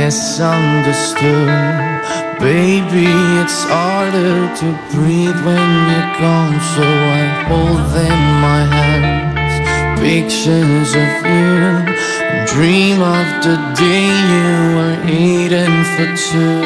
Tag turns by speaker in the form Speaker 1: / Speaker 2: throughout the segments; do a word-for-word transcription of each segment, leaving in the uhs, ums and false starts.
Speaker 1: misunderstood. Baby, it's harder to breathe when you're gone, so I hold in my hands pictures of you and dream of the day you were eating for two.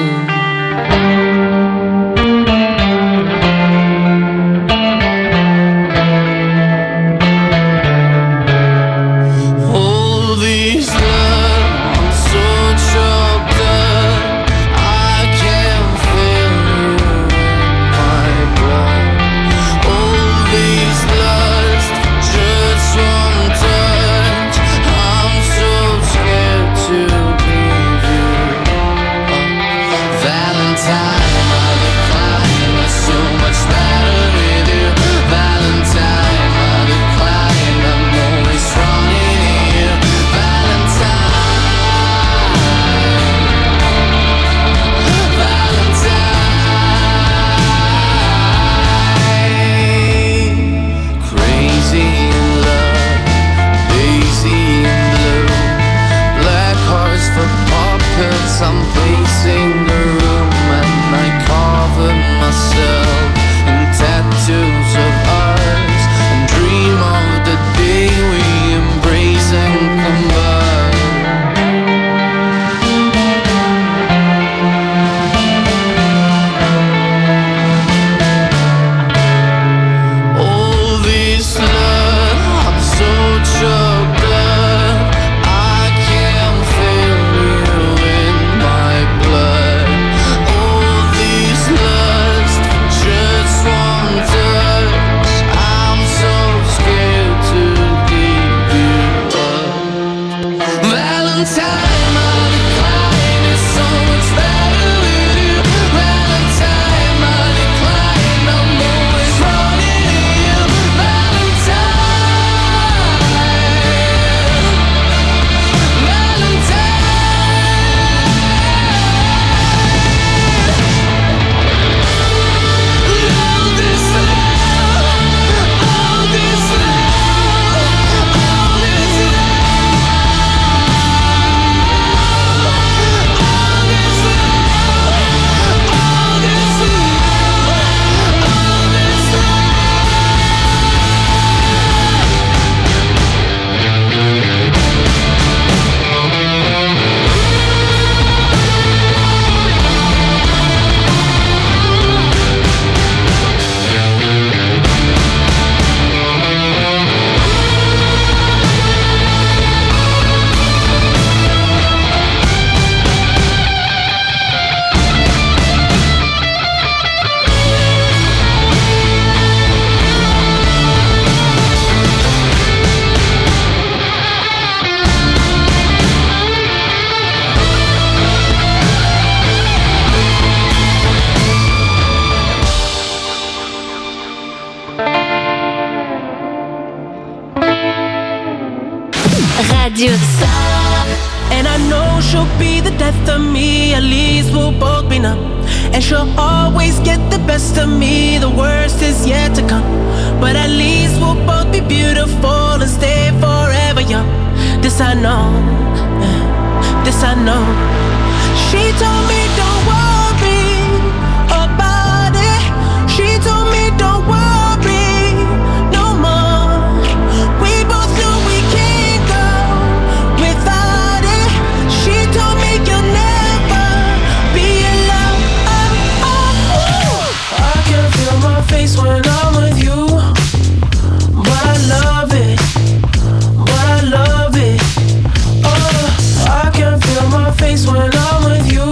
Speaker 2: Radio Star.
Speaker 3: And I know she'll be the death of me. At least we'll both be numb. And she'll always get the best of me. The worst is yet to come. But at least we'll both be beautiful and stay forever young. This I know, this I know. She told me don't worry about it. She told me don't worry no more. We both know we can't go without it. She told me you'll never be alone. Oh, oh. I can feel my face when I'm with you, but I love it, but I love it. Oh, I can feel my face when I'm with you,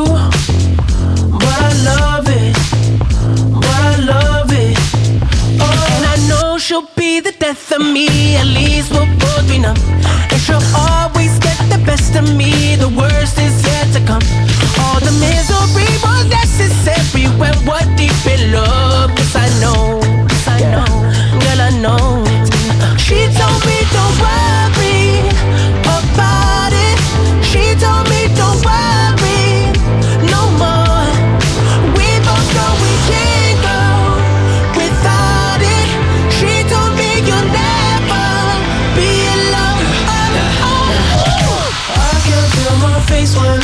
Speaker 3: but I love it, but I love it. Oh, and I know she'll be the death of me. At least we'll both be numb. And she'll always get the best of me. The worst is yet to come. All the misery was necessary when we're deep in love. Cause I know, cause I know, girl I know. She told me don't worry about it. She told me don't worry no more. We both know we can't go without it. She told me you'll never be alone. Oh, oh, oh. I can feel my face when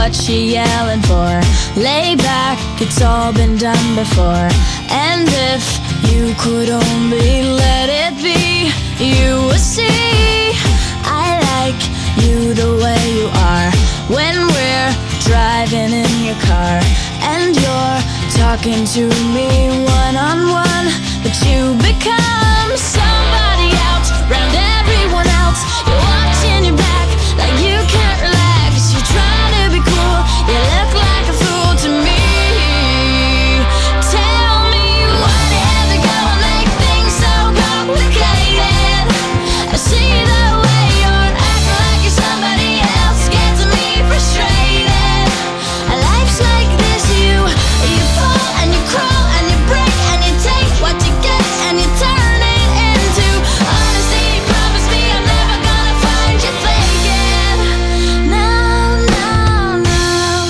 Speaker 2: what's she yelling for? Lay back, it's all been done before. And if you could only let it be, you would see I like you the way you are. When we're driving in your car and you're talking to me one-on-one, but you become somebody else round everyone else. You're watching your back like you can't relax. You're trying to be cool, you look like a fool to me. Tell me why they have to go and make things so complicated. I see the way you're acting like you're somebody else, gets me frustrated. Life's like this, you you fall and you crawl and you break and you take what you get and you turn it into honesty. Promise me I'm never gonna find you faking. No, no, no.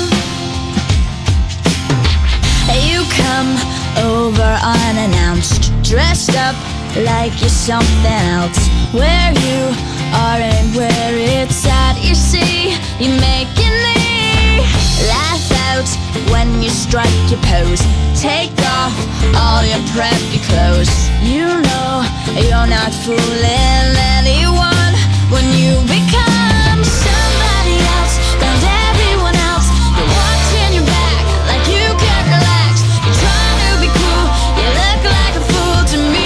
Speaker 2: You come over unannounced, dressed up like you're something else. Where you are and where it's at, you see, you're making me laugh out when you strike your pose. Take off all your preppy clothes. You know you're not fooling anyone when you become somebody else round everyone else. You're watching your back like you can't relax. You're trying to be cool, you look like a fool to me.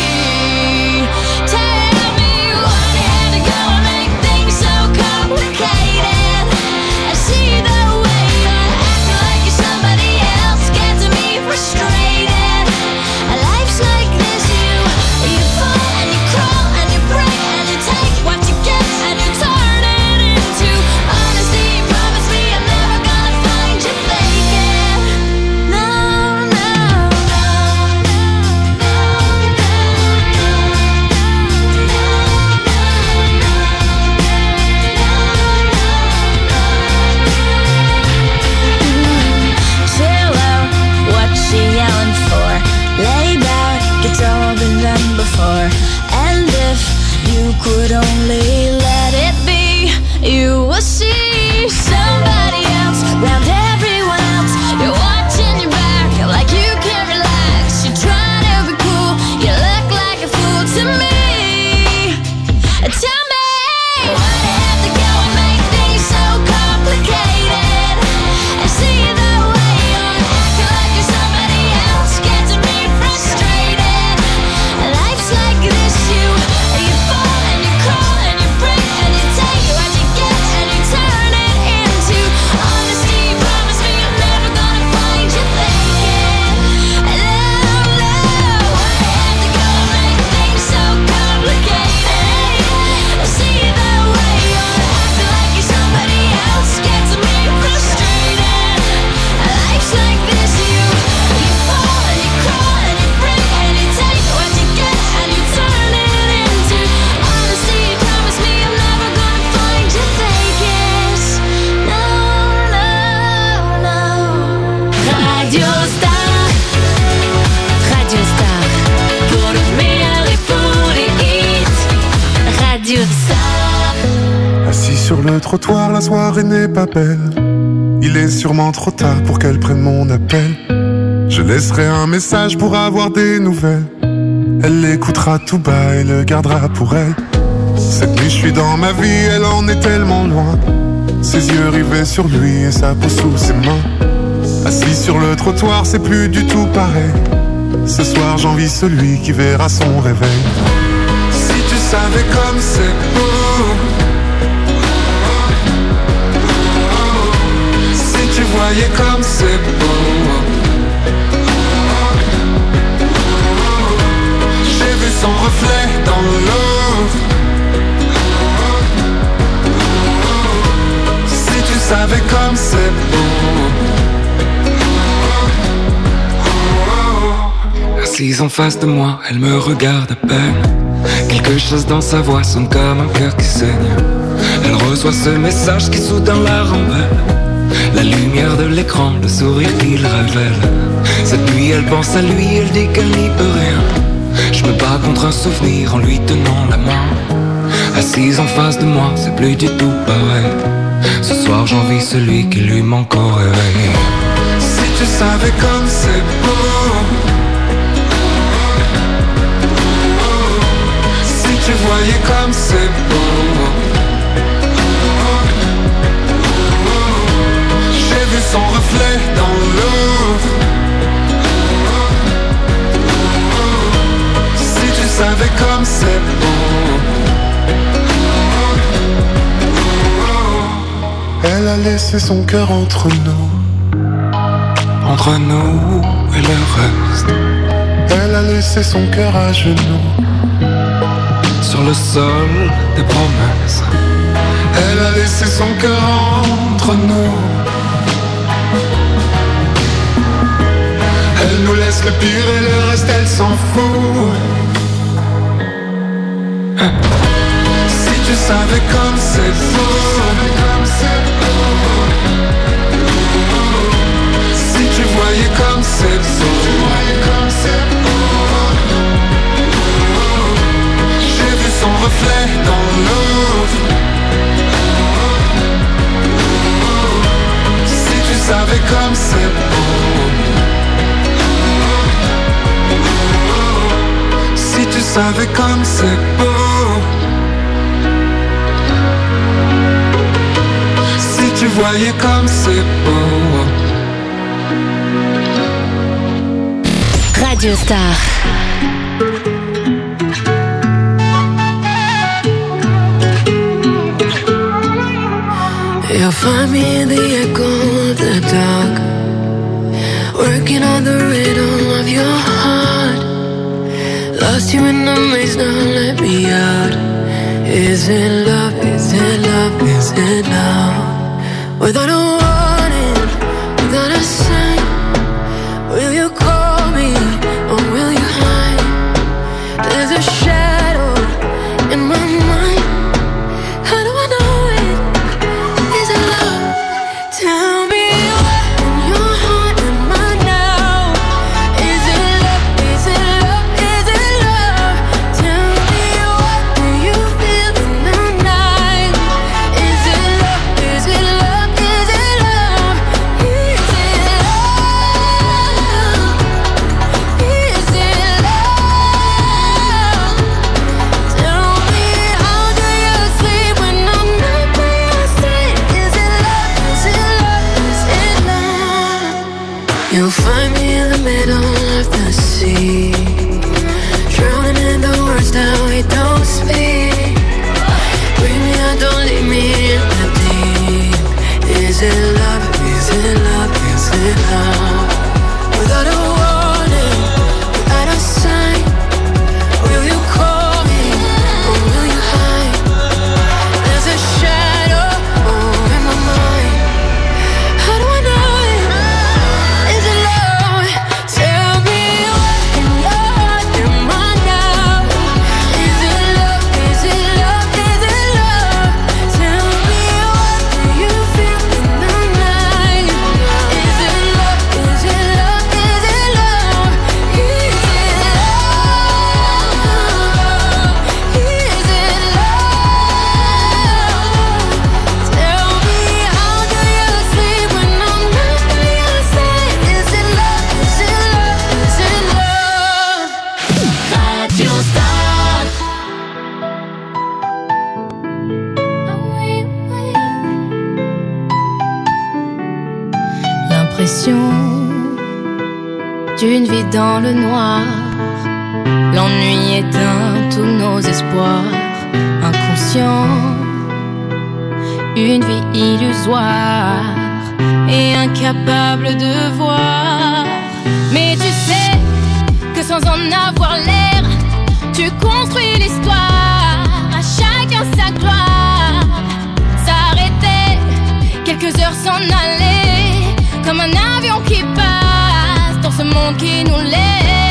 Speaker 2: Tell me why they had to go and make things so complicated. I see the way you're acting like you're somebody else, gets me frustrated. Life's like this, you you fall and you crawl and you break and you take what you get and you turn it into honesty. Promise me I'm never gonna find you faking. No, no, no, no, chill out, what's she yelling for? Lay back, it's all been done before. And if you could only let it be, you will see somebody else round everyone else. You're watching your back like you can't relax. You're trying to be cool, you look like a fool to me. Tell me why they have to go and make things so complicated. I see the way you're acting like you're somebody else, gets me frustrated. Life's like this, you you fall and you crawl and you break and you take what you get and you turn it into honesty. Promise me I'm never gonna find you faking. No, no, why they have to go and make things so complicated? I see the way you're acting like you're somebody else, gets me frustrated. Life's like this, you you fall and you crawl and you break and you take what you get and you turn it into honesty. Promise me I'm never gonna find you faking. No, no, no. Radio Star, Radio Star, pour le meilleur et pour les hits. Radio Star.
Speaker 4: Assis sur le trottoir, la soirée n'est pas belle. Il est sûrement trop tard pour qu'elle prenne mon appel. Je laisserai un message pour avoir des nouvelles. Elle l'écoutera tout bas et le gardera pour elle. Cette nuit je suis dans ma vie, elle en est tellement loin. Ses yeux rivés sur lui et sa peau sous ses mains. Assis sur le trottoir, c'est plus du tout pareil. Ce soir j'envie celui qui verra son réveil. Si tu savais comme c'est beau, si tu voyais comme c'est beau. J'ai vu son reflet dans l'eau. Si tu savais comme c'est beau.
Speaker 5: Assise en face de moi, elle me regarde à peine. Quelque chose dans sa voix sonne comme un cœur qui saigne. Elle reçoit ce message qui soudain la rend belle. La lumière de l'écran, le sourire qu'il révèle. Cette nuit elle pense à lui, elle dit qu'elle n'y peut rien. Je me bats contre un souvenir en lui tenant la main. Assise en face de moi, c'est plus du tout pareil. Ce soir j'envie celui qui lui manque au réveil. Si tu savais comme c'est beau, si tu voyais comme c'est beau. J'ai vu son reflet dans l'eau. Si tu savais comme c'est beau.
Speaker 4: Elle a laissé son cœur entre nous.
Speaker 5: Entre nous et le reste.
Speaker 4: Elle a laissé son cœur à genoux.
Speaker 5: Sur le sol des promesses.
Speaker 4: Elle a laissé son cœur entre nous. Elle nous laisse le pire et le reste elle s'en fout.
Speaker 5: Si tu savais comme c'est beau. Si tu voyais comme c'est beau. J'ai vu son reflet dans l'eau. Si tu savais comme c'est beau. Si tu savais comme c'est beau. Si tu voyais comme c'est beau.
Speaker 2: Radio Star.
Speaker 3: You'll find me in the echo of the dark, working on the rhythm of your heart. Lost you in the maze, now let me out. Is it love, is it love, is it love? Without a warning, without a sign, will you call me or will you hide? There's a shadow in my mind. How do I know it? Is it love? Tell me what in your heart am I now? Is it love? Is it love? Is it love? Tell me what do you feel in the night? Is it love? Is it love? Is it love? Is it love? Is it love? Tell me how do you sleep when I'm not by your side? Is it love? Is it love? Is it love? You'll find me in the middle of the sea, drowning in the words that we don't speak. Bring me out, don't leave me in the deep. Is it love? Is it love? Is it love? Without a warning, without a sign, will you call me or will you hide? There's a shadow over my mind. How do I know it? Is it love? Tell me what in your heart am I now? Is it love? Is it love? Is it love? Tell me what do you feel in the night? Is it love? Is it love? Is it love? Is it love? Is it love? Tell me how do you sleep when I'm not by your side? Is it love? Is it love? Is it love? Radio Star.
Speaker 2: L'impression d'une vie dans le noir. L'ennui éteint tous nos espoirs. Inconscient, une vie illusoire et incapable de voir. Mais tu sais que sans en avoir l'air, tu construis l'histoire. À chacun sa gloire. S'arrêter, quelques heures s'en aller, comme un avion qui passe dans ce monde qui nous laisse.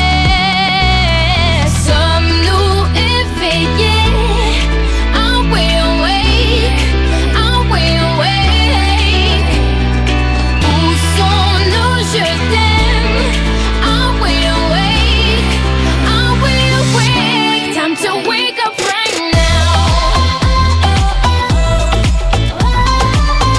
Speaker 2: Sommes-nous éveillés? Are we awake? Are we awake? Où sont nos je t'aime? Are we awake? Are we awake? Time to wake up right now.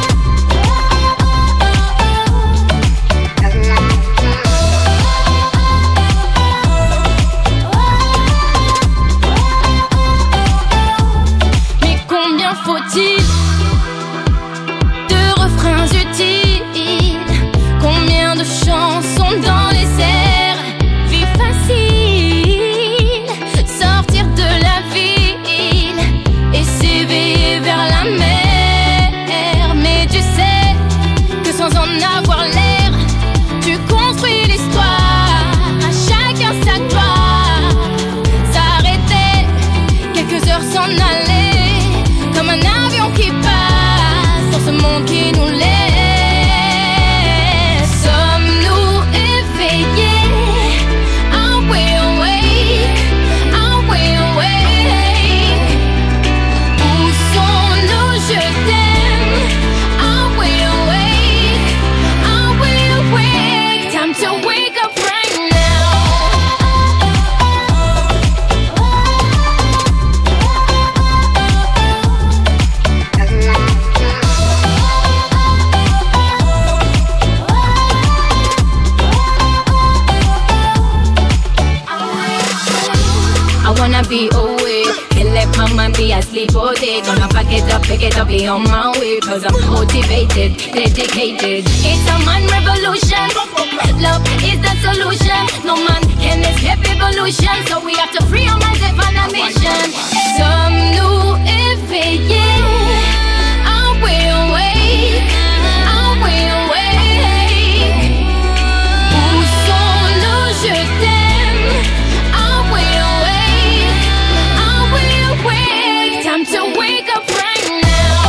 Speaker 2: fully coated. Gonna pack it up, pick it up, be on my way. Cause I'm motivated, dedicated. It's a man revolution. Love is the solution. No man can escape evolution. So we have to free our minds and find a mission. Some new éveillé. I will wait. I will wait. Où sont nos je t'aime? I will wait. I will wait. Time to wake up right now.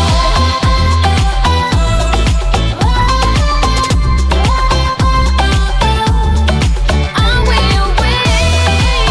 Speaker 2: I will wait.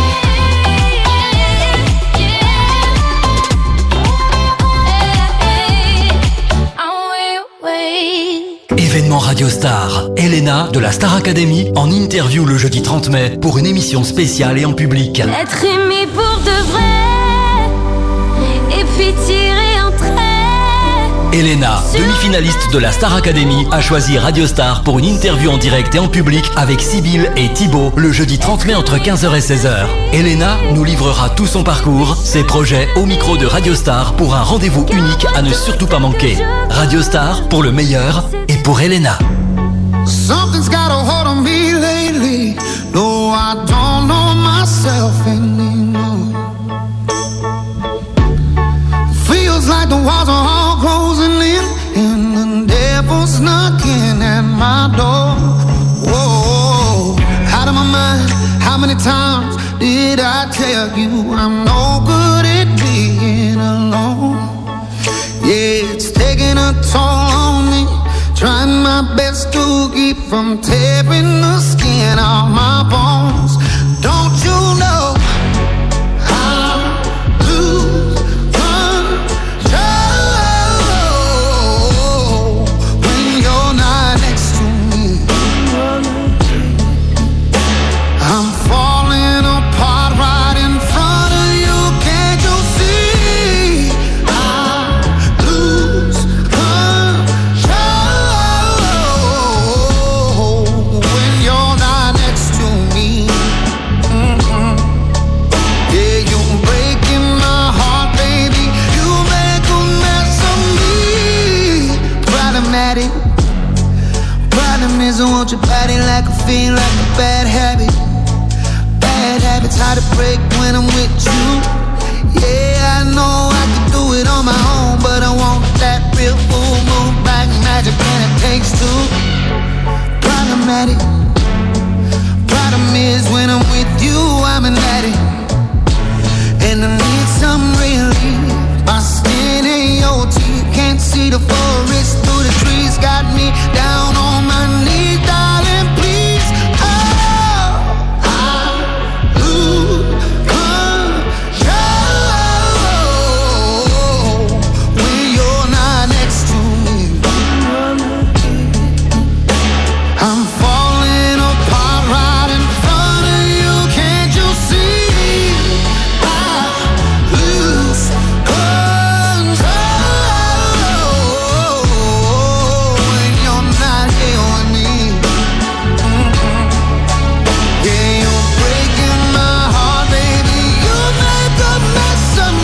Speaker 2: I will wait.
Speaker 6: Événement Radio Star. Elena de la Star Academy en interview le jeudi trente mai pour une émission spéciale et en public.
Speaker 2: Être aimé pour de vrai et puis tirer un trait.
Speaker 6: Elena, demi-finaliste de la Star Academy, a choisi Radio Star pour une interview en direct et en public avec Sybille et Thibaut le jeudi trente mai entre quinze heures et seize heures. Elena nous livrera tout son parcours, ses projets au micro de Radio Star pour un rendez-vous unique à ne surtout pas manquer. Radio Star pour le meilleur et pour Elena.
Speaker 1: Something's got a hold on me lately. No, I don't know myself anymore. Feels like the walls are all closing in and the devil's knocking at my door. Whoa, out of my mind. How many times did I tell you I'm no good at being alone? Yeah, it's taking a toll on me. Trying my best to keep from tearing the skin off my bones. Don't you know I lose control when you're not next to me? I'm falling apart right in front of you. Can't you see? I lose control when you're not next to me. Mm-mm. Yeah, you're breaking my heart, baby. You make a mess of me. Problematic. Problem is I want your body like I feel like a bad habit. Bad habits hard to break when I'm with you. Yeah, I know I can do it on my own, but I want that real full moon black magic and it takes two. Problematic. Problem is when I'm with you, I'm an addict. And I need some relief. My skin ain't your teeth. Can't see the forest through the trees. Got me down on my knees, darling, please. Oh, I lose control when you're not next to me. I'm falling apart right in front of you. Can't you see? I lose control when you're not here with me. Mm-mm. Yeah, you're breaking my heart, baby. You make a mess of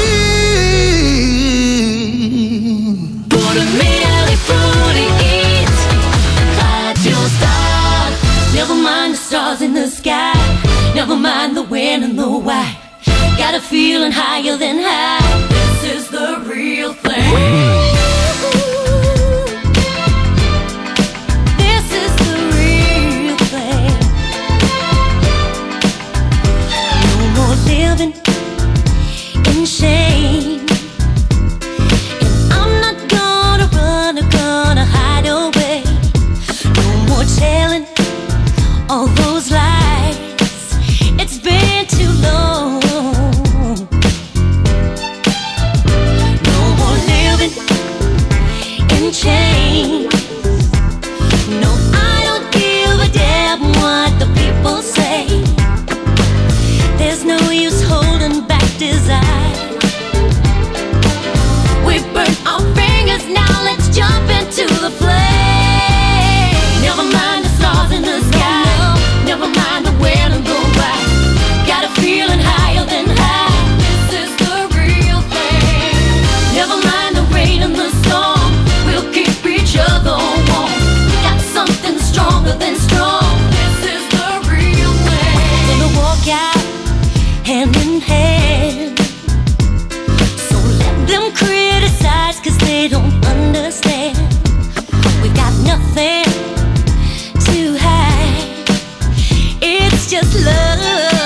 Speaker 1: me.
Speaker 2: Pour le meilleur et pour les hits, Radio Star. Never mind the stars in the sky. Never mind the when and the why. Got a feeling higher than high. This is the real thing. This is the real thing. No more living in shame. And I'm not gonna run or gonna hide away. No more telling all those lies. It's been too long. nothing to hide. It's just love.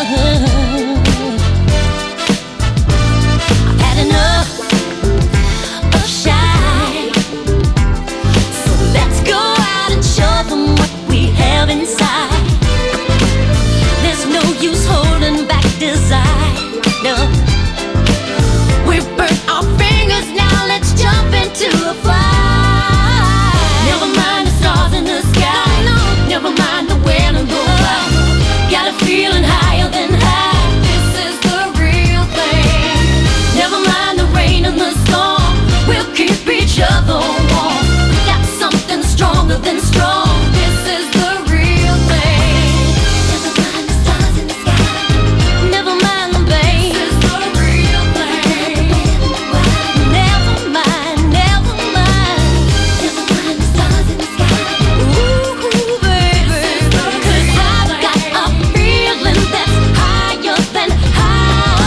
Speaker 2: I've had enough of shy. So let's go out and show them what we have inside. There's no use holding back desire. No. We've burnt our fingers, now let's jump into a fire. Never mind the stars in the sky. Never mind the wind and go by. Got a feeling higher than high. This is the real thing. Never mind the rain and the storm. We'll keep each other warm. We got something stronger than strong. This is the real thing. Never mind the stars in the sky. Never mind the pain. This is the real thing. Never mind, never mind. Never mind the stars in the sky. Ooh, baby. 'Cause I've got a feeling that's higher than high.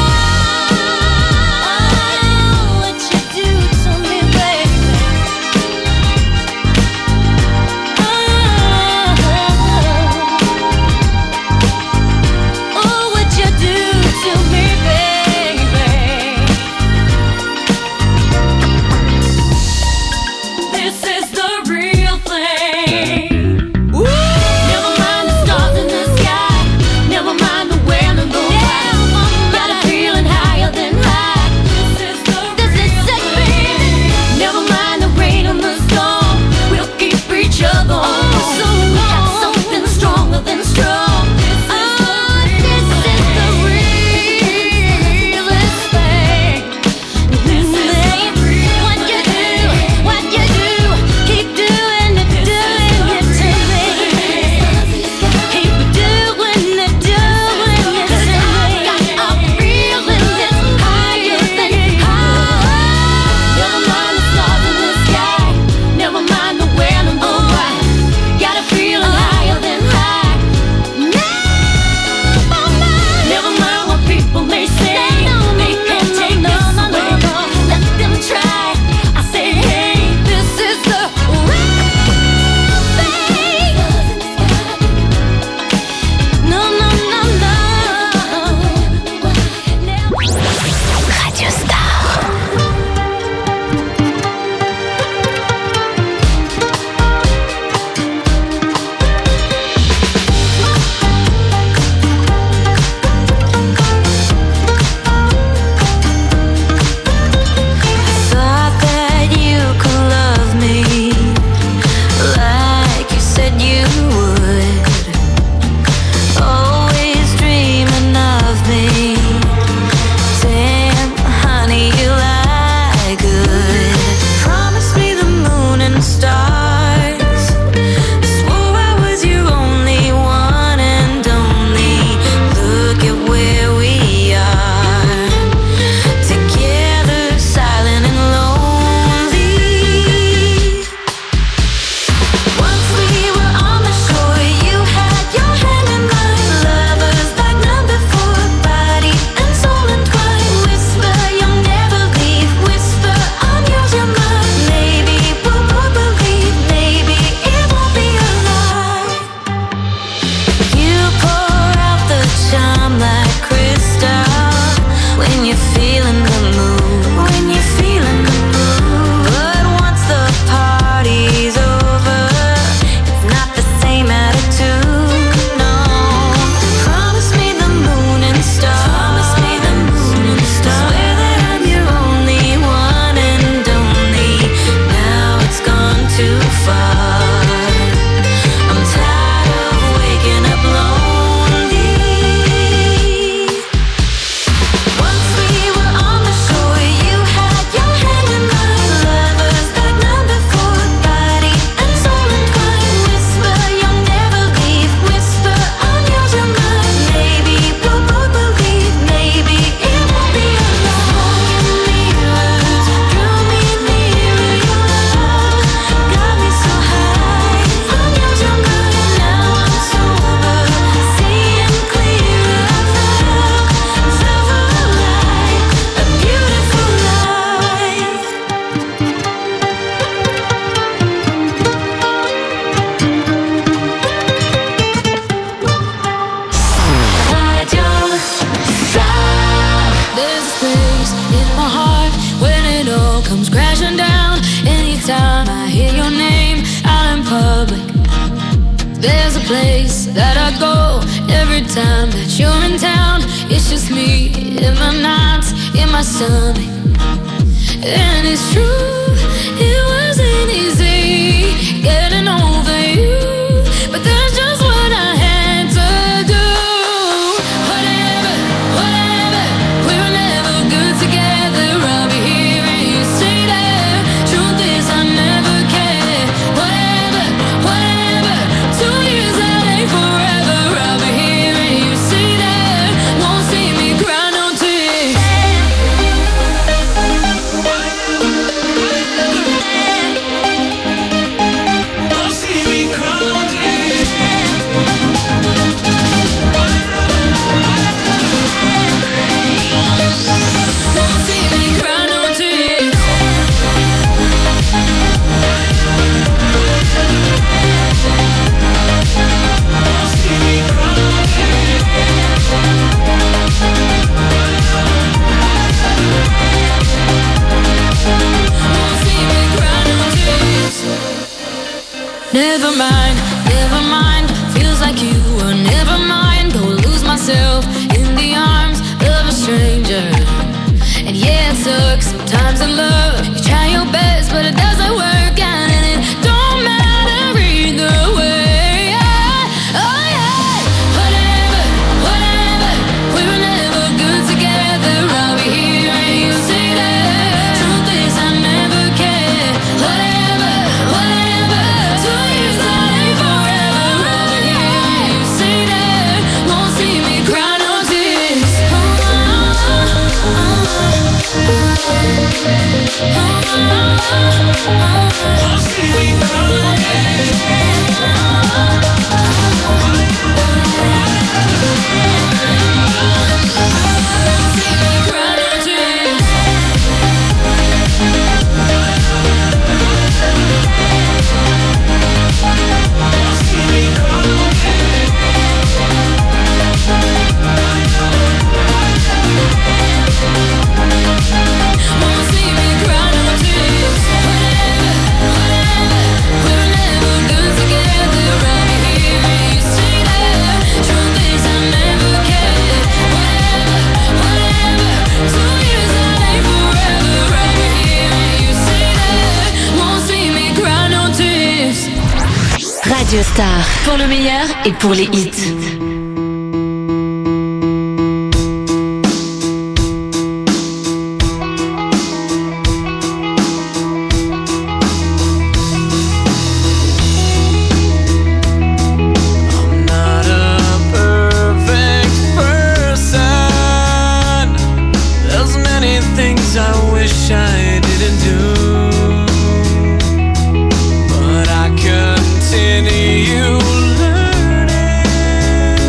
Speaker 2: What you do to me, baby. Oh, what you do to me, baby. This is the real thing. Never mind the stars in the sky. Never mind the wind and the wind. Got a feeling higher than high. This is the this is it, baby. Never mind the rain and the storm. We'll keep each other on. So we got something stronger than strong. Oh, this is the realest thing. This is what you do, what you do. Keep doing it, doing it to me. Keep doing it, doing it to me. Got a feeling that's higher than high. Never mind the stars in the sky. Never mind the wind and the wind. Got a feeling higher than high. Never mind. Never mind what people may say. They can't take this away. Let them try. I say, hey, this is the real thing. No, no, no, no. Radio Star. Thought that you could love me like you said you would. Always dreaming of me. Damn, honey, you lie good. Promise me the moon and stars. Swore I was your only one and only. Look at where we are. Together, silent and lonely. Once we were on the shore, you had your hand in mine. Lovers like none before, body and soul entwined. Whisper, you'll never leave. Whisper, I'm yours, you're mine. Maybe we'll both believe. Maybe it won't be a lie. You pour out the charm like crystal when you're feeling the mood. When you're feeling the mood. But once the party's over, it's not the same attitude. No. Promise me the moon and stars. Promise me the moon and stars. Swear that I'm your only one and only. Now it's gone too far. I'm tired of waking up lonely. Once we were on the shore, you had your hand in mine. Lovers like none before, body and soul entwined. Whisper, you'll never leave. Whisper, I'm yours, you're mine. Maybe we'll both believe. Maybe it won't be a lie. Smoke and mirrors drew me nearer. Your love got me so high. public. There's a place that I go every time that you're in town. It's just me in my nights, in my stomach. And it's true, it wasn't easy getting over you, but that's just what I had to do. Whatever, whatever, we were never good together. I'll be here and you stay there. Truth is I never cared. Whatever, whatever, two years that ain't forever. I'll be here and you stay there. Won't see me cry no tears. Won't see me cry no tears. Won't see me cry no tears. Never mind, never mind. Feels like you were never mine. Go lose myself in the arms of a stranger. And yeah, it sucks sometimes in love. You try your best, but it doesn't work out, and it don't matter either way. Oh yeah, whatever, whatever. We were never good together. I'll be here and you stay there. Truth is I never cared. Whatever, whatever. Two years that ain't forever. I'll be here and you stay there. Won't see me cry no tears. Oh, oh, won't see me cry no
Speaker 7: Radio Star, pour le meilleur et pour les hits.
Speaker 8: Continue learning.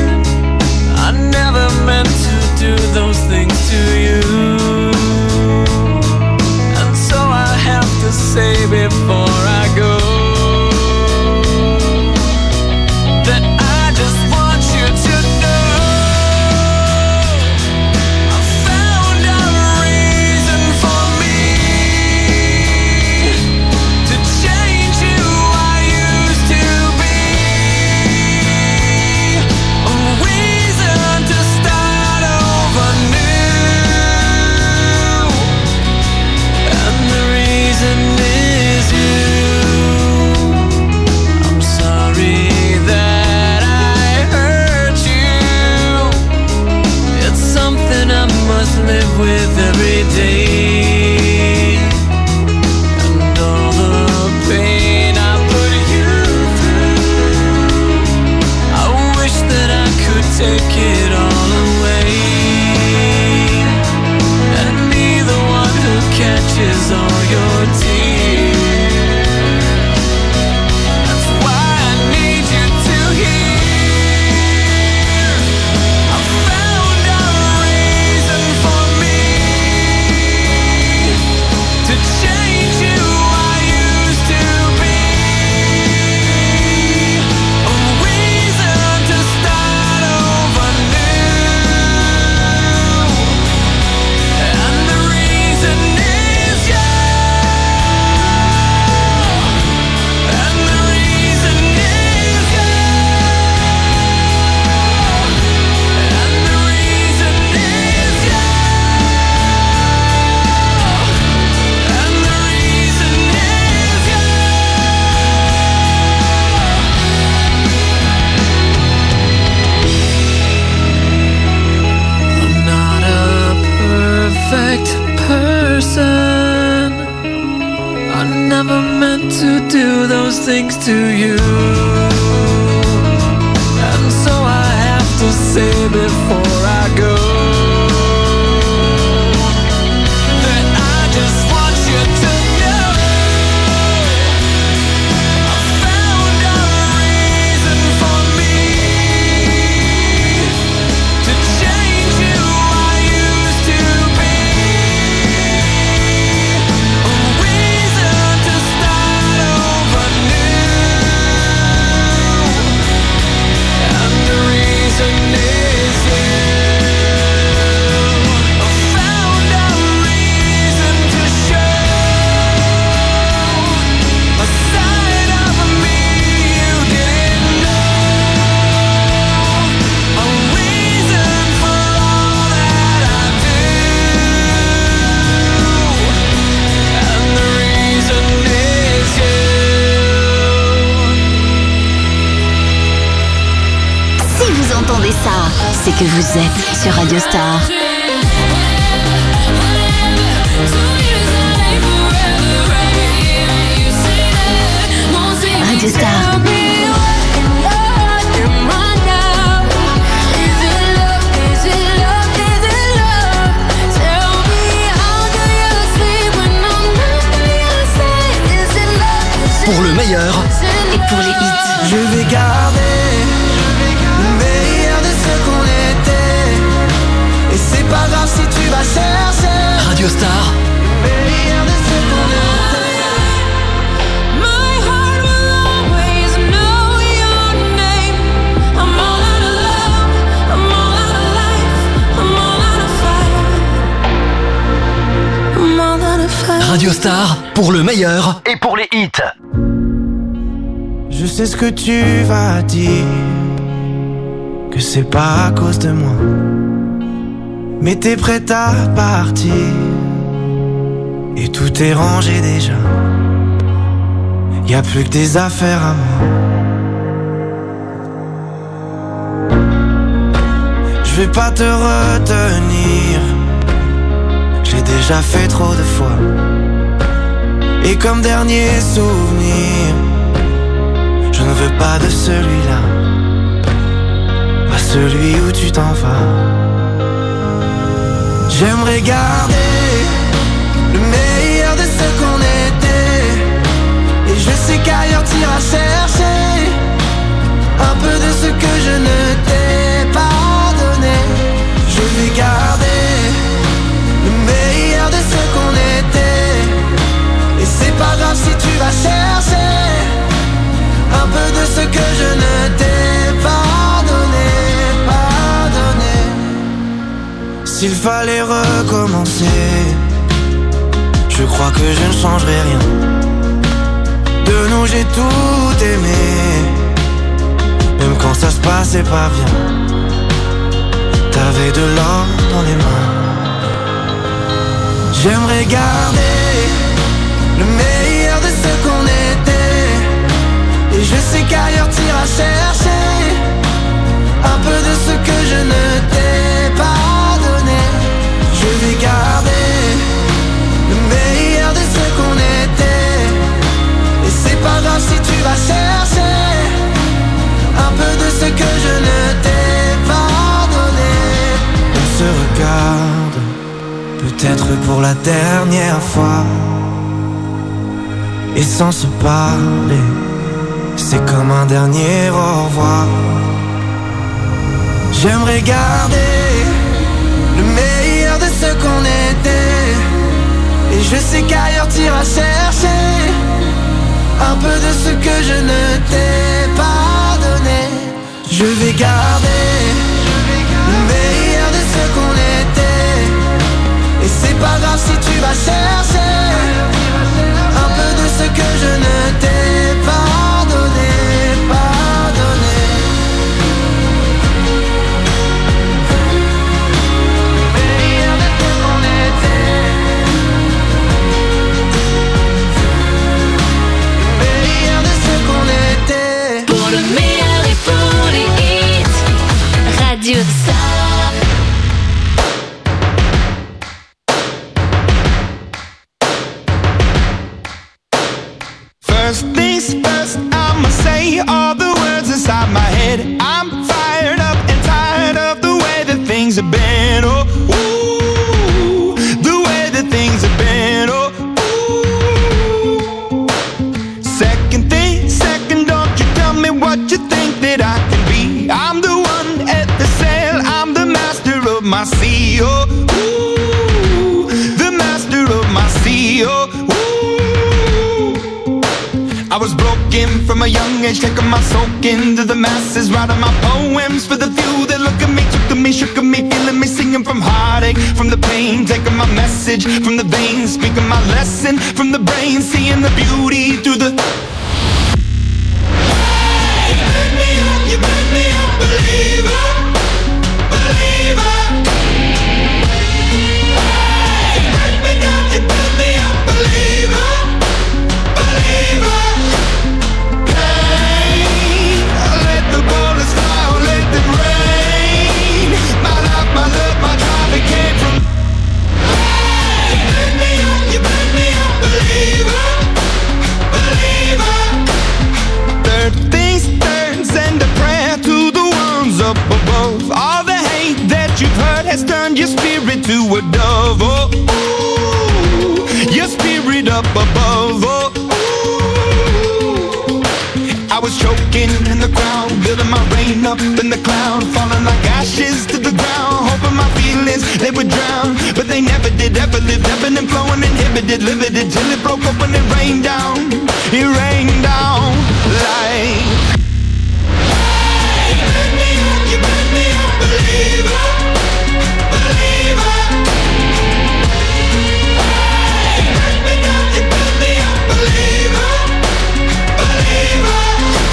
Speaker 5: things to you. And so I have to say before I go that I just want you to know I found a reason for me to change who I used to be. A reason to start over new. And the reason is you. I found a reason to show a side of me you didn't know. A reason for all that I do. And the reason is you.
Speaker 7: Si vous entendez ça, c'est que vous êtes sur Radio Star. Radio Star.
Speaker 6: Pour le meilleur
Speaker 7: Et pour les hits,
Speaker 3: Je vais garder le meilleur de ce qu'on était. Et c'est pas grave si tu vas chercher
Speaker 6: Radio Star,
Speaker 3: le meilleur de ce qu'on était.
Speaker 2: My heart will always know your name. I'm all out of love, I'm all out of life, I'm all out of fire. I'm all out of fire.
Speaker 6: Radio Star, pour le meilleur et pour les hits.
Speaker 3: Je sais ce que tu vas dire, que c'est pas à cause de moi. Mais t'es prête à partir, et tout est rangé déjà. Y a plus que des affaires à moi. Je vais pas te retenir, j'ai déjà fait trop de fois. Et comme dernier souvenir, je ne veux pas de celui-là, pas celui où tu t'en vas. J'aimerais garder le meilleur de ce qu'on était. Et je sais qu'ailleurs t'iras chercher un peu de ce que je ne t'ai pas donné. Je vais garder le meilleur de ce qu'on était. Et c'est pas grave si tu vas chercher un peu de ce que je ne t'ai pas donné, pas donné. S'il fallait recommencer, je crois que je ne changerai rien. De nous j'ai tout aimé, même quand ça se passait pas bien. T'avais de l'or dans les mains. J'aimerais garder le meilleur de ce qu'on était. Et je sais qu'ailleurs t'iras chercher un peu de ce que je ne t'ai pas donné. Je vais garder le meilleur de ce qu'on était. Et c'est pas grave si tu vas chercher un peu de ce que je ne t'ai pas donné. On se regarde, peut-être pour la dernière fois. Et sans se parler, c'est comme un dernier au revoir. J'aimerais garder le meilleur de ce qu'on était. Et je sais qu'ailleurs t'iras chercher un peu de ce que je ne t'ai pas donné. Je vais garder le meilleur de ce qu'on était. Et c'est pas grave si tu vas chercher un peu de ce que je ne t'ai pas donné, pas donné. Le meilleur de ce qu'on était. Le meilleur de ce qu'on était.
Speaker 7: pour le meilleur et pour les hits. Radio Star.
Speaker 8: say all the words inside my head. I'm fired up and tired of the way that things have been. Oh, ooh, the way that things have been. Oh, ooh. Second thing, second, don't you tell me what you think that I can be. I'm the one at the sail, I'm the master of my sea. Oh, ooh, the master of my sea. Oh, ooh. I was broken from a young age, taking my soak into the masses, writing my poems for the few that look at me, took to me, shook at me, feeling me, singing from heartache, from the pain, taking my message from the veins, speaking my lesson from the brain, seeing the beauty through the. Hey, you make me up, you make me a believer, believer. Hey, you break me down, you build me up, believer, believer. All the hate that you've heard has turned your spirit to a dove. Oh, ooh, your spirit up above. Oh, ooh. I was choking in the crowd, building my rain up in the cloud, falling like ashes to the ground, hoping my feelings they would drown, but they never did. Ever lived, ebbing and flowing, inhibited, limited, till it broke up when it rained down. It rained down like. Believer, believer. Hey, break me down, you build me up, believer, believer.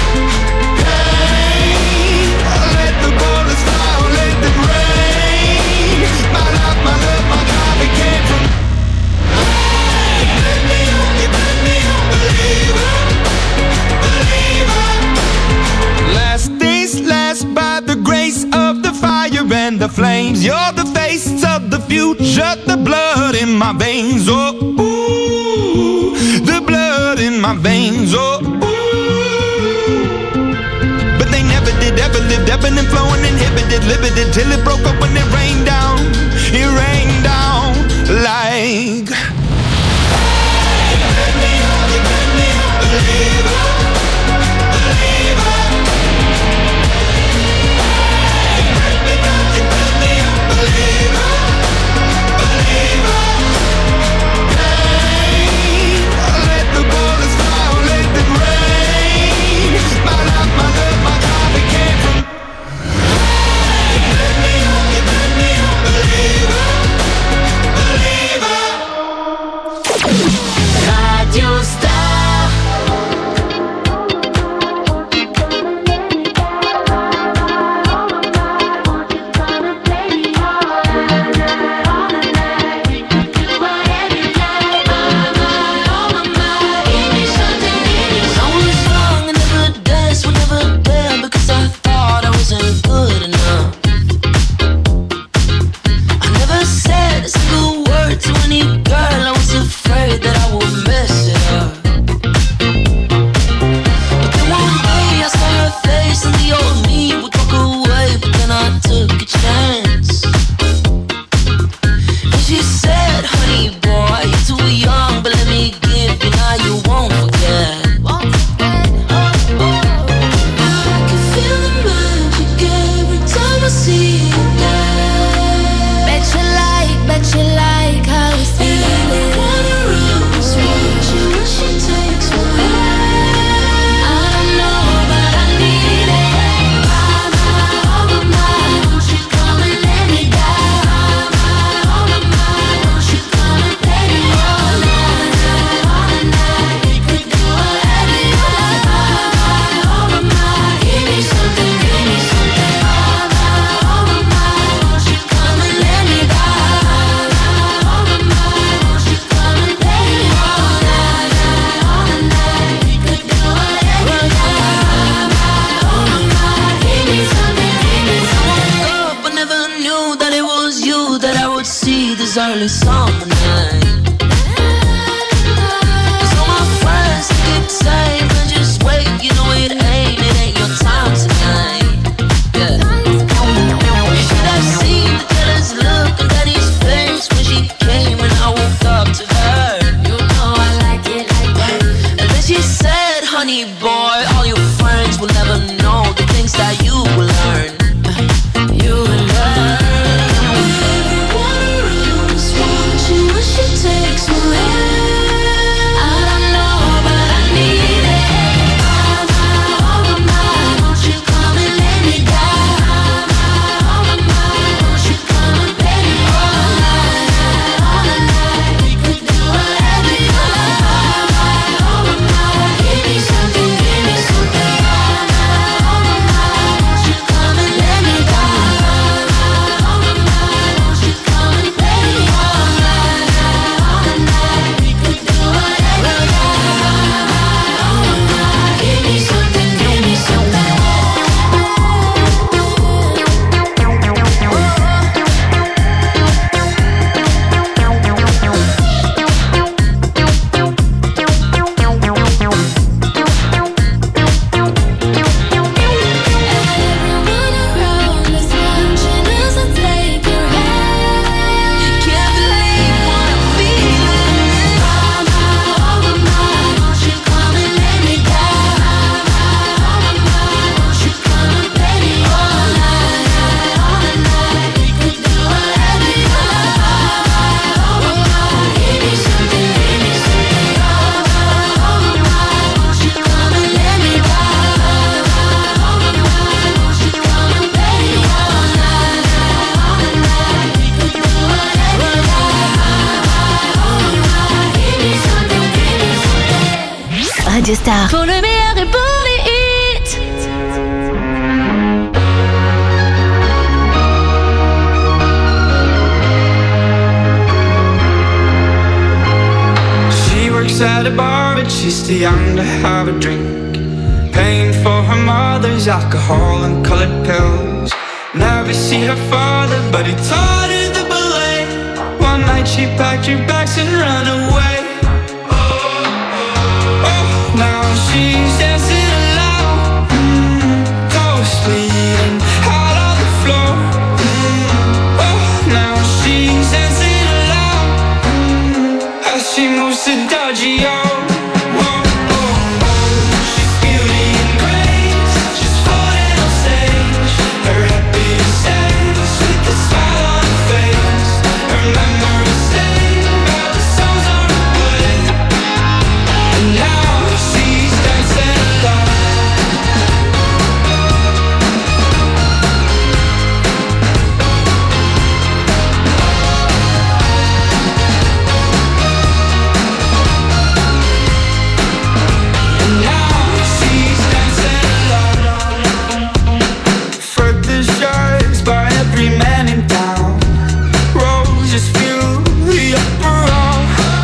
Speaker 8: Hey, let the bullets fly, let them rain. My life, my love, my drive, it came from. Hey, break me down, you build me up, believer, believer. Last days last by the grace of the fire and the flames. You're the face of the future, the blood in my veins. Oh, ooh, the blood in my veins. Oh, ooh. But they never did, ever lived, ebbing and flowing, inhibited, limited, till it broke up when it rained down. It rained down like. Hey, you make me up, you make me a believer, believer. Believer, believer. Hey, let the bullets fly, let them rain. My life, my love, my drive, it came from. Hey, you make me up, you make me a believer, believer. Radio Star.
Speaker 3: early summer night. Cause all my friends think it's safe, but just wait, you know it boy, all your friends will never know the things that you will learn. You will learn.
Speaker 2: Everyone around is watching what she takes away. I don't know, but I need it. Oh my, oh my, won't you come and let me down? Oh my, oh my, won't you come and pay me all night, all night? We could do whatever you like. Oh my, oh my, give me something, give me something. Oh my, oh my, won't you come and let me down? Oh my, won't you come and pay me all night, all night? We could do whatever you like. Oh my, give me something, give me something. Everyone around is watching as I take your hand.
Speaker 3: Can't believe what I'm feeling.
Speaker 2: Oh my, oh my, won't you come and let me down? Oh my, won't you come and play me all night, all night? We could do whatever you like. Oh my, give me something, give me something. Oh my, oh my, won't you come and let me down? Oh my, won't you come and play me all night, all night? We could do whatever you like. Oh my, give me something, give me something.
Speaker 7: Radio Star.
Speaker 2: Pour le meilleur et pour les hits.
Speaker 5: She works at a bar, but she's too young to have a drink. Paying for her mother's alcohol and colored pills. Never see her father, but he taught her the ballet. One night she packed her bags and ran away. Oh, now she's dancing alone, mm, toes bleeding out on the floor. Mm, oh, now she's dancing alone, mm, as she moves to Dodgy-O. Whoa, whoa, whoa. She's beauty and grace, she's floating on stage. Her happiest days with a smile on her face. Her memories stay, but the songs on her way. And now she's dancing alone. And now she's dancing alone. Further shots by every man in town. Roses fill the uproar.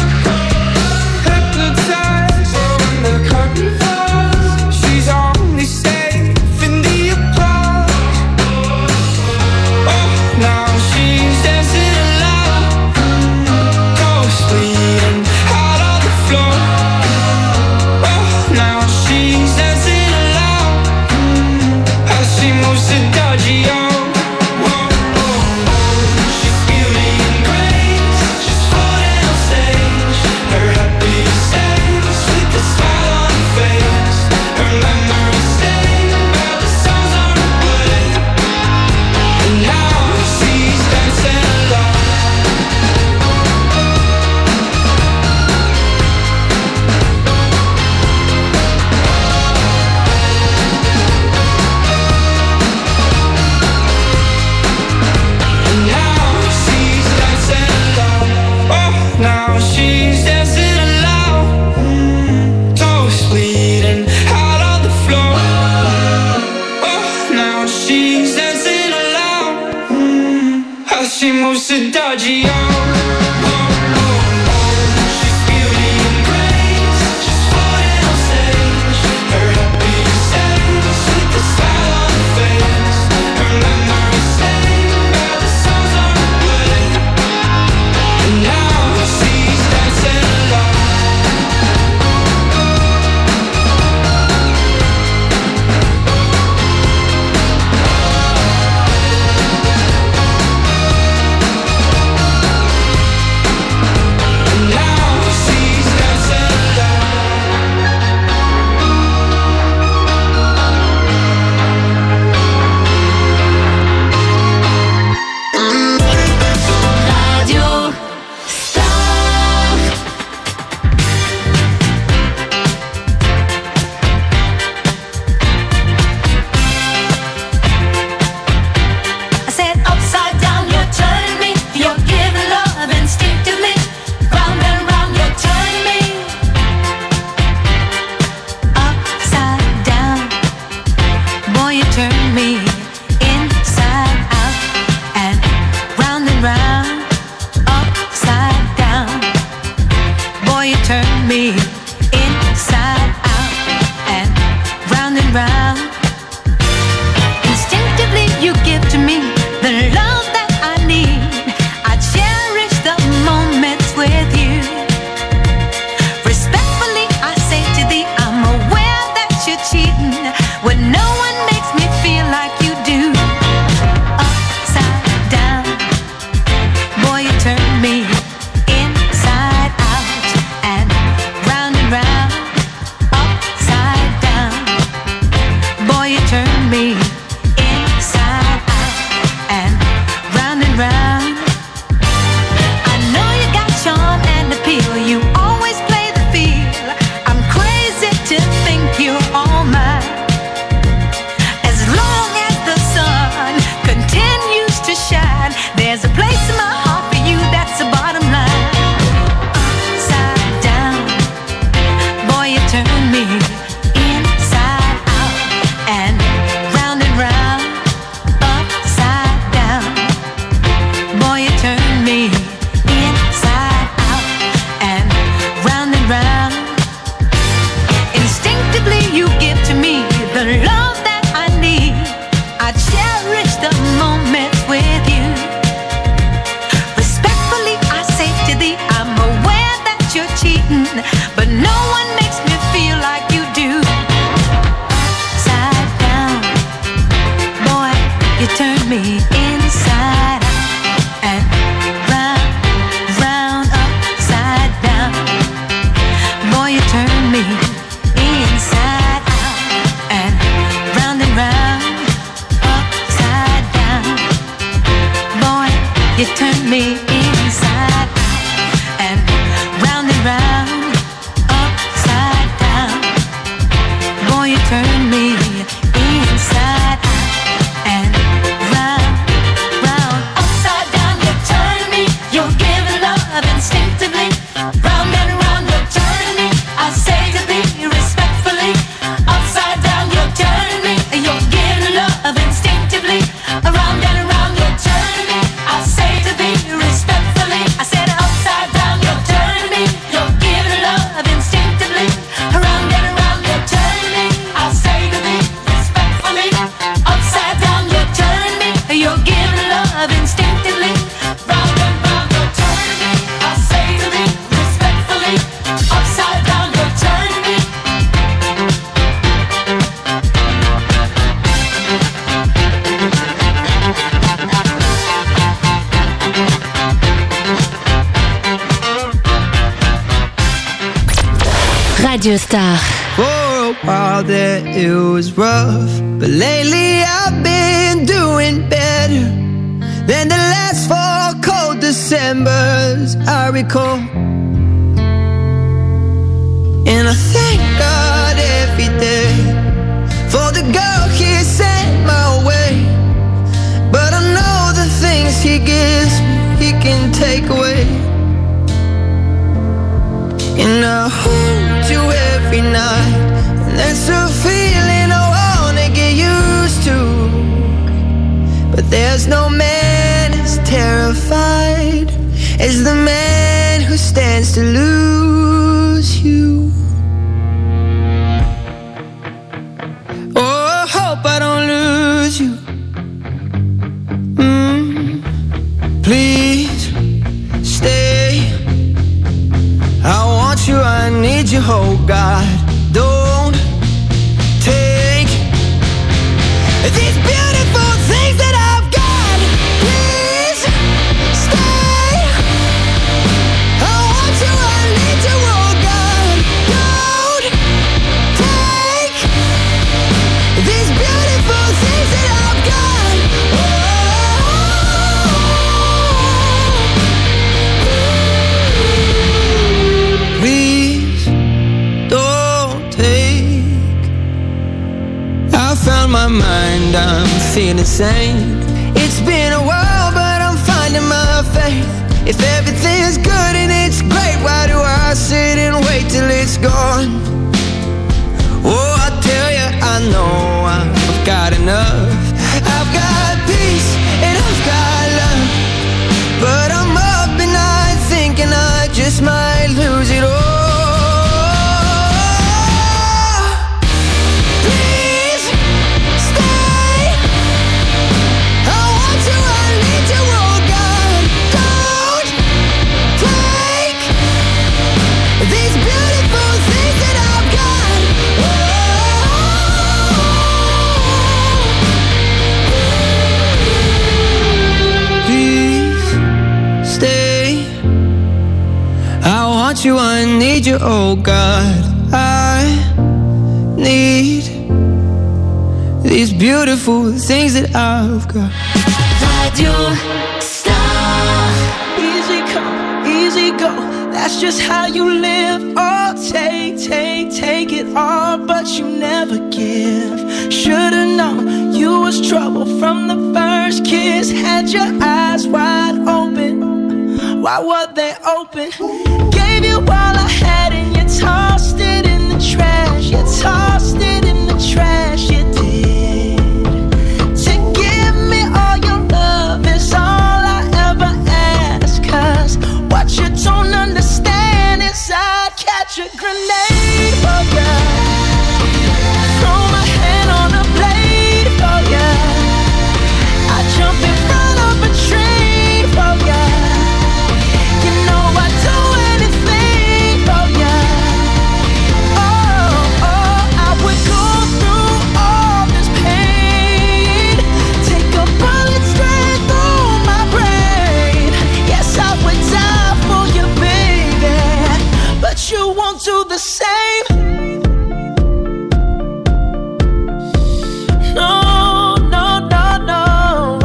Speaker 5: Hypnotized when the curtain falls. She's only safe in the applause. Oh, now she's dancing alone, toes bleeding out on the floor. Oh, now she's dancing alone, as she moves to Dodgy-O. Whoa, whoa, whoa. She's beauty and grace, she's floating on stage. Her happiest days with a smile on her face. Her memories stay, but the songs on her way. And now she's dancing alone. And now she's dancing alone. Oh, now she's dancing alone, mm, toes bleeding out on the floor. Oh, now she's dancing alone, mm, as she moves to Dodgy-O. Whoa, whoa, whoa. She's beauty and grace, she's floating on stage. Her happiest days with a smile on her face. Her memories stay, but the songs on her way. And now she's dancing alone.
Speaker 2: down. Instinctively you give to me the love that I need. I cherish the moments with you. Respectfully I say to thee, I'm aware that you're cheating when no one makes me feel like you do. Upside down, boy you turn me inside out and round and round. Upside down, boy you turn me inside out and round and round. I know you got charm and appeal, you always play the field. I'm crazy to think you're all mine. As long as the sun continues to shine, there's a place in my heart for you, that's the bottom line. Upside down, boy you turn me inside out and round and round. Upside down, boy you turn me inside out and round and round. Instinctively you give to me the love that I need. I cherish the moments with you. Respectfully I say to thee, I'm aware that you're cheating, but no one makes me feel like you do. Upside down, boy you turn me inside out and round, round. Upside down, boy you turn me inside out and round and round. Upside down, boy you turn me inside out and round and round. Upside down, boy you turn me inside out and round, round. Upside down you turn me, you're giving love instinctively. Round and round you're turning me, I say to thee respectfully. Upside down you're turning me, you're giving love instinctively. Around and around you're turning me, I say to thee respectfully. I said upside down you're turning me, you're giving love instinctively. Around and around you're turning me, I say to thee respectfully. Upside down you're turning me, you're giving love instinctively. Round and round you're turning me, I say to thee respectfully. Upside down you're turning me.
Speaker 7: Radio Star.
Speaker 9: For a while there it was rough, but lately I've been doing better than the last four cold Decembers I recall. And I thank God every day for the girl He sent my way. But I know the things He gives me, He can take away. And I hold you every night, and that's a feeling I wanna get used to. But there's no man as terrified as the man who stands to lose you. Oh, I hope I don't lose you. Mm, please stay. I want you, I need you, oh God. Don't take these beautiful things that I've got. Please stay. I want you, I need you, oh God. Don't take these beautiful things that I've got. Oh, please don't take. I found my mind, I'm feeling sane. It's been a while, but I'm finding my faith. If everything's good and it's great, why do I sit and wait till it's gone? Oh, I tell you, I know I've got enough. I've got peace and I've got love, but I'm up at night thinking I just might lose it all. Please need you, oh God. I need these beautiful things that I've got.
Speaker 2: Radio Star.
Speaker 3: Easy come, easy go. That's just how you live. Oh, take, take, take it all, but you never give. Should've known you was trouble from the first kiss. Had your eyes wide open. Why were they open? Gave you all I had and you tossed it in the trash. You tossed it in the trash, you did. To give me all your love is all I ever ask. Cause what you don't understand is I'd catch a grenade for ya. Throw my hand on a blade for ya. I'd jump in front of a train for ya. You know I'd do anything for ya. Oh, oh, I would go through all this pain. Take a bullet straight through my brain. Yes, I would die for you, baby, but you won't do the same. No, no, no, no.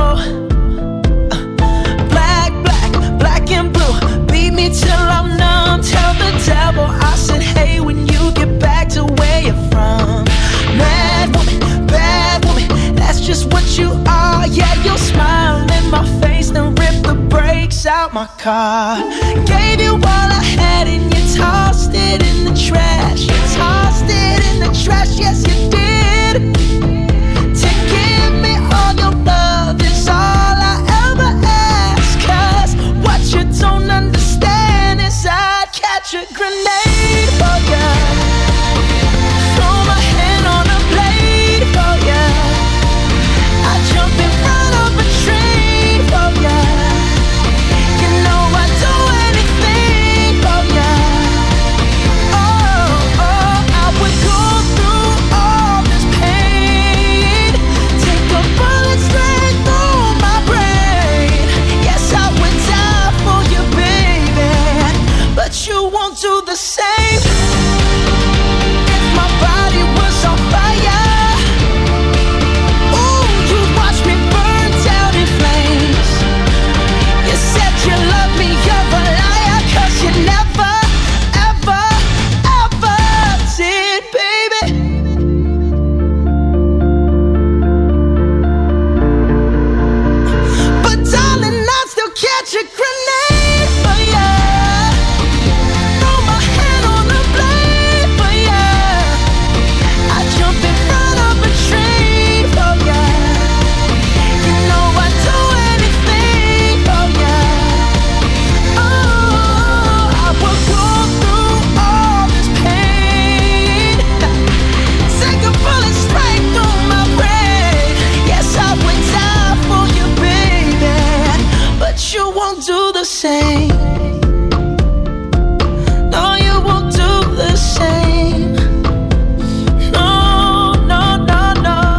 Speaker 3: Black, black, black and blue. Beat me till I'm numb. Tell the devil I said, hey, when you get back to where you're from. Mad woman, bad woman, that's just what you are. Yeah, you'll smile in my face, then rip the brakes out my car. Gave you all I had and you tossed it in the trash. You tossed it in the trash, yes you did.